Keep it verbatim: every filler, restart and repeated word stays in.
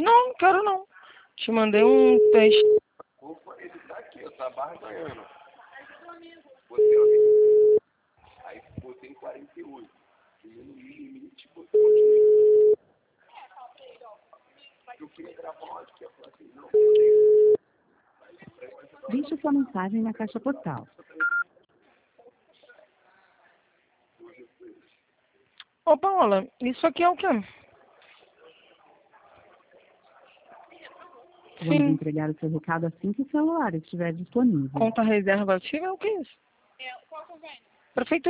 Não, quero não. Te mandei um teste. Opa, ele tá aqui, ó, tá barganhando. Botei, ó. Aí botei em quarenta e oito. Diminuí o limite, botei continuei. Eu queria gravar um aqui, eu falei assim, não, Deixe sua mensagem na caixa postal. Ô, Paola, isso aqui é o quê? Vamos Sim. entregar o seu recado assim que o celular estiver disponível. Conta reserva ativa é o que é isso? Prefeitura.